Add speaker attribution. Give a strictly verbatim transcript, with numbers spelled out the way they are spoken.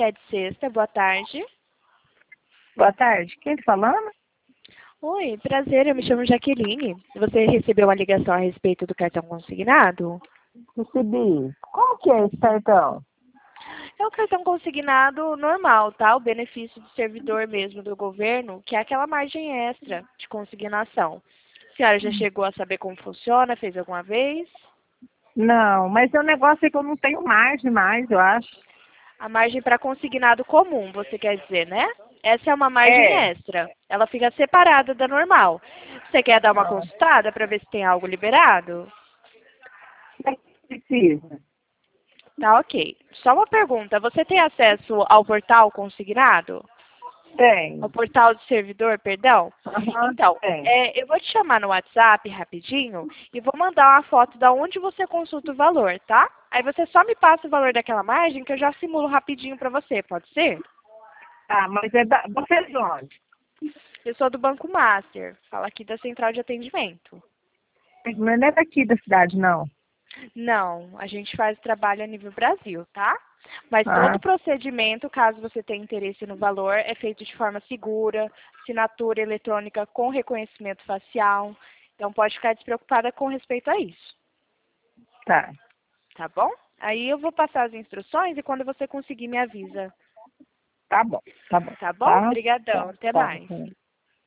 Speaker 1: que é de sexta. Boa tarde.
Speaker 2: Boa tarde. Quem tá falando?
Speaker 1: Oi, prazer. Eu me chamo Jaqueline. Você recebeu uma ligação a respeito do cartão consignado?
Speaker 2: Recebi. Como que é esse cartão?
Speaker 1: É o cartão consignado normal, tá? O benefício do servidor mesmo do governo, que é aquela margem extra de consignação. A senhora já chegou a saber como funciona? Fez alguma vez?
Speaker 2: Não, mas o negócio é que eu não tenho margem mais, eu acho.
Speaker 1: A margem para consignado comum, você quer dizer, né? Essa é uma margem
Speaker 2: É.
Speaker 1: extra. Ela fica separada da normal. Você quer dar uma
Speaker 2: Ah,
Speaker 1: consultada para ver se tem algo liberado?
Speaker 2: mas precisa.
Speaker 1: Tá, ok. Só uma pergunta. Você tem acesso ao portal consignado? Ao
Speaker 2: Tem.
Speaker 1: portal do servidor, perdão?
Speaker 2: Aham,
Speaker 1: Então,
Speaker 2: tem.
Speaker 1: é, eu vou te chamar no WhatsApp rapidinho e vou mandar uma foto da onde você consulta o valor, tá? Aí você só me passa o valor daquela margem que eu já simulo rapidinho para você, pode ser?
Speaker 2: Ah, mas é da... Você é de onde?
Speaker 1: Eu sou do Banco Master, fala aqui da Central de Atendimento.
Speaker 2: Mas não é daqui da cidade, não.
Speaker 1: Não, a gente faz trabalho a nível Brasil, tá? Mas todo
Speaker 2: Ah,
Speaker 1: o procedimento, caso você tenha interesse no valor, é feito de forma segura, assinatura eletrônica com reconhecimento facial. Então pode ficar despreocupada com respeito a isso,
Speaker 2: tá.
Speaker 1: tá bom? Aí eu vou passar as instruções e quando você conseguir me avisa,
Speaker 2: Tá bom, tá bom.
Speaker 1: tá bom?
Speaker 2: Tá?
Speaker 1: Obrigadão,
Speaker 2: Tá,
Speaker 1: até
Speaker 2: tá.
Speaker 1: mais.
Speaker 2: Tá.